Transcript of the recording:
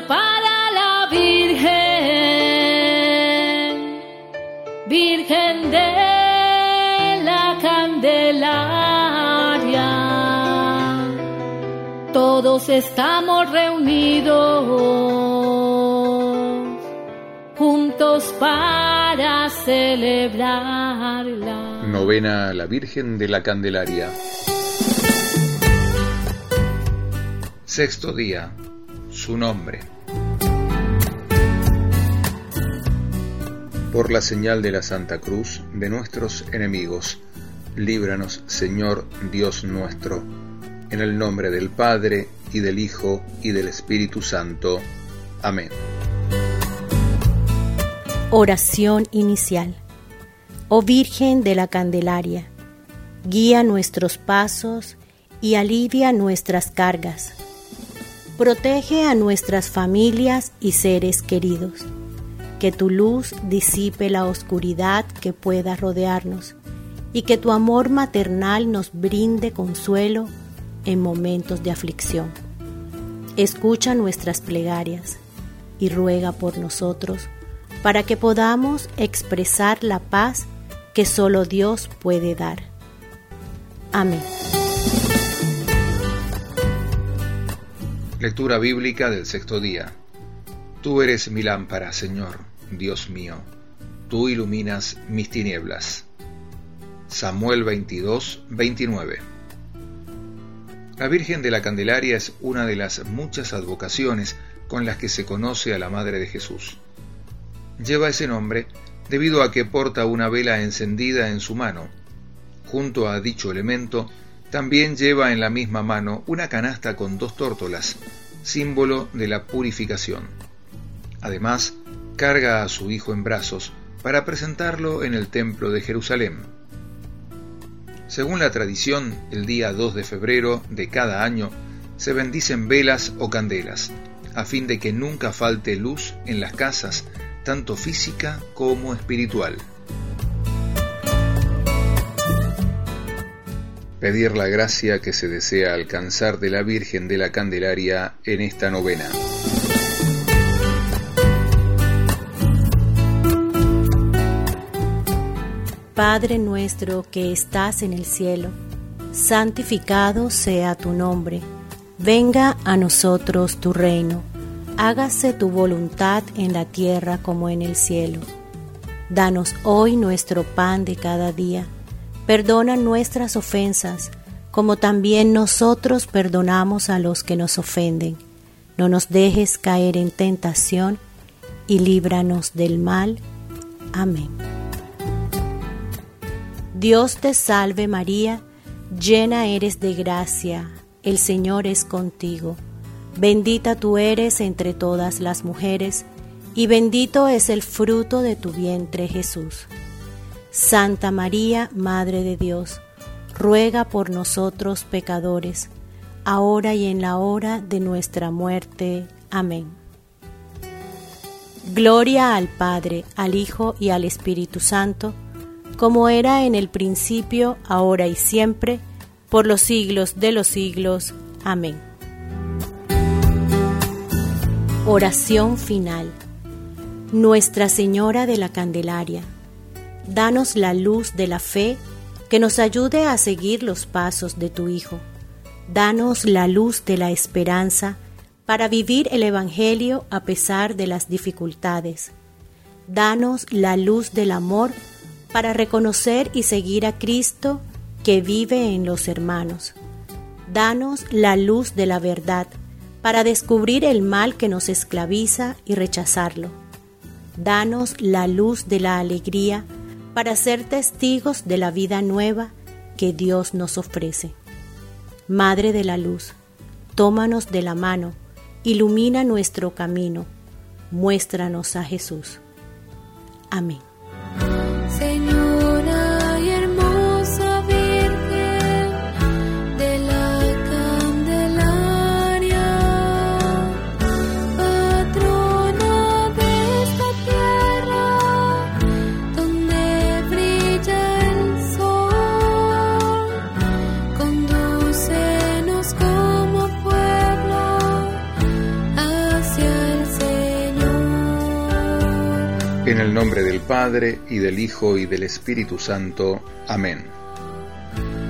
para la Virgen, Virgen de la Candelaria. Todos estamos reunidos juntos para celebrarla. Novena a la Virgen de la Candelaria. Sexto día. Su nombre. Por la señal de la Santa Cruz de nuestros enemigos, líbranos, Señor Dios nuestro, en el nombre del Padre, y del Hijo, y del Espíritu Santo. Amén. Oración inicial. Oh Virgen de la Candelaria, guía nuestros pasos y alivia nuestras cargas. Protege a nuestras familias y seres queridos. Que tu luz disipe la oscuridad que pueda rodearnos y que tu amor maternal nos brinde consuelo en momentos de aflicción. Escucha nuestras plegarias y ruega por nosotros para que podamos expresar la paz que solo Dios puede dar. Amén. Lectura bíblica del sexto día. Tú eres mi lámpara, Señor, Dios mío. Tú iluminas mis tinieblas. Samuel 22, 29. La Virgen de la Candelaria es una de las muchas advocaciones con las que se conoce a la Madre de Jesús. Lleva ese nombre debido a que porta una vela encendida en su mano. Junto a dicho elemento, también lleva en la misma mano una canasta con 2 tórtolas, símbolo de la purificación. Además, carga a su hijo en brazos para presentarlo en el templo de Jerusalén. Según la tradición, el día 2 de febrero de cada año se bendicen velas o candelas, a fin de que nunca falte luz en las casas, tanto física como espiritual. Pedir la gracia que se desea alcanzar de la Virgen de la Candelaria en esta novena. Padre nuestro que estás en el cielo, santificado sea tu nombre. Venga a nosotros tu reino. Hágase tu voluntad en la tierra como en el cielo. Danos hoy nuestro pan de cada día. Perdona nuestras ofensas, como también nosotros perdonamos a los que nos ofenden. No nos dejes caer en tentación, y líbranos del mal. Amén. Dios te salve María, llena eres de gracia, el Señor es contigo. Bendita tú eres entre todas las mujeres, y bendito es el fruto de tu vientre Jesús. Santa María, Madre de Dios, ruega por nosotros pecadores, ahora y en la hora de nuestra muerte. Amén. Gloria al Padre, al Hijo y al Espíritu Santo, como era en el principio, ahora y siempre, por los siglos de los siglos. Amén. Oración final. Nuestra Señora de la Candelaria, danos la luz de la fe que nos ayude a seguir los pasos de tu Hijo. Danos la luz de la esperanza para vivir el Evangelio a pesar de las dificultades. Danos la luz del amor para reconocer y seguir a Cristo que vive en los hermanos. Danos la luz de la verdad para descubrir el mal que nos esclaviza y rechazarlo. Danos la luz de la alegría para ser testigos de la vida nueva que Dios nos ofrece. Madre de la luz, tómanos de la mano, ilumina nuestro camino, muéstranos a Jesús. Amén. Señora y hermosa Virgen de la Candelaria, patrona de esta tierra donde brilla el sol, condúcenos como pueblo hacia el En el nombre del Padre, y del Hijo, y del Espíritu Santo. Amén.